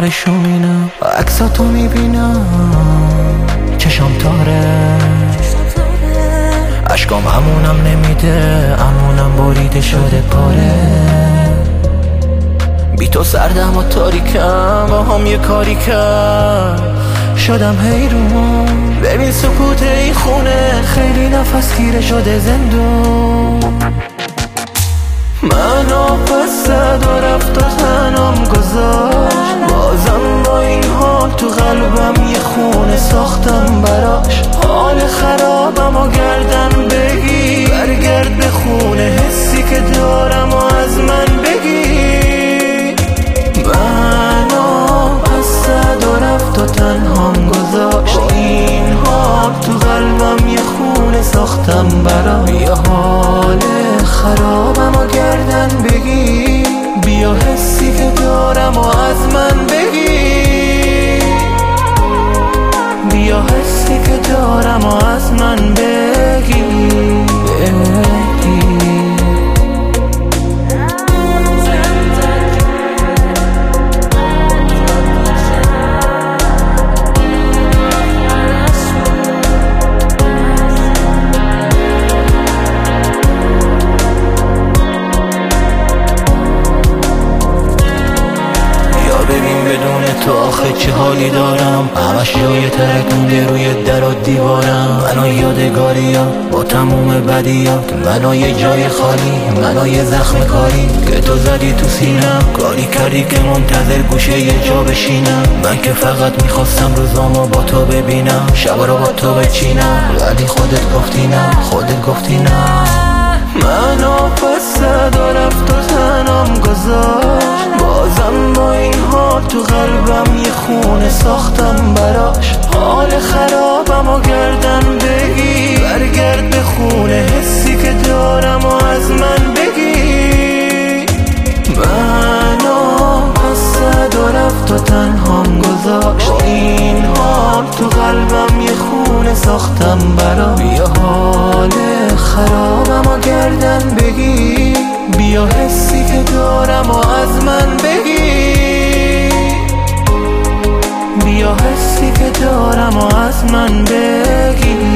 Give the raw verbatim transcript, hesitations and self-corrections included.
آخرشو مینم، عکساتو میبینم چشم تاره، اشکام همونم نمیده، امونم بریده شده پاره. بی تو سردم و تاریکم، با هم یه کاری کرد شدم حیرون. ببین سکوت این خونه خیلی نفس گیره شده زندون. منو پس زد و رفت و تنم گذاشت، بازم با این حال تو قلبم یه خونه ساختم براش. حال خرابم و گردن بگی برگرد به خونه، حسی که دارم و از من بگی. منو پس زد و رفت و تنهام گذاشت، این حال تو قلبم یه خونه ساختم براش. یه حال خرابم و گردن بگی، بیا حسی که دارم و از من بگی. بیا حسی که دارم و از من بگی, بگی. بدون تو آخه چه حالی دارم، همش جای ترکونده روی در و دیوارم. منو یادگاریا با تموم بدیات، منو یه جای خالی، منو یه زخم کاری که تو زدی تو سینم. کاری کردی که منتظر گوشه یه جا بشینم. من که فقط میخواستم روزامو با تو ببینم، شبا رو با تو بچینم، ولی خودت گفتی نه، خودت گفتی نه. منو پس زد و رفت و تنم گذاشت، بازم با این حال تو قلبم یه خونه ساختم براش. حال خرابم و گردن بگی برگرد به خونه، حسی که دارم و از من بگی. منو پس زد و رفت و تنهام گذاشت، این حال تو قلبم یه خونه ساختم براش. یه حال خرابم و گردن بگی، بیا حسی که دارم و از من بگی. بیا حسی که دارم و از من بگی.